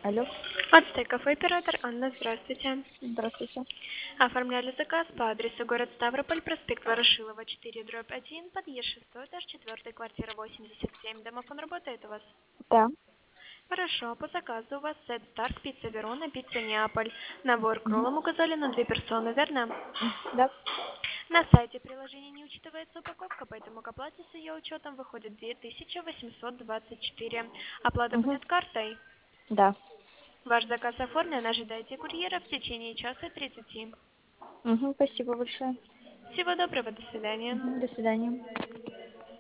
Алло, Отстей кафе оператор Анна, здравствуйте. здравствуйте. Оформляли заказ по адресу город Ставрополь, проспект Ворошилова, 4/1, подъезд 6, этаж 4, квартира 87. Домофон работает у вас? Да. Хорошо, по заказу у вас сет Старк, пицца Верона, пицца Неаполь. Набор к Мгм. роллам указали на 2 персоны, верно? Да. На сайте приложения не учитывается упаковка, поэтому к оплате с ее учетом выходит 2824. Оплата Мгм. будет картой. Да. Ваш заказ оформлен, ожидайте курьера в течение часа 30. Мгм. Спасибо большое. Всего доброго, до свидания. Мгм. До свидания.